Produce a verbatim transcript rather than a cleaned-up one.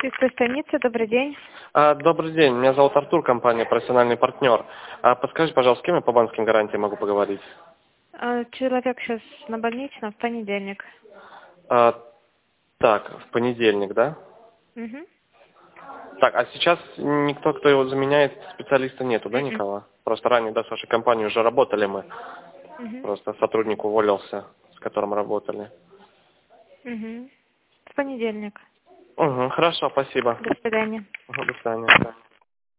Чистая станица, добрый день. А, добрый день, меня зовут Артур, компания «Профессиональный партнер». А, подскажите, пожалуйста, с кем я по банковским гарантиям могу поговорить? А, Человек сейчас на больничном в понедельник. А, так, в понедельник, да? Угу. Так, а сейчас никто, кто его заменяет, специалиста нету, да, никого? Просто ранее, да, с вашей компанией уже работали мы. Угу. Просто сотрудник уволился, с которым работали. Угу. В понедельник. Угу, хорошо, спасибо. До свидания. Угу, до свидания.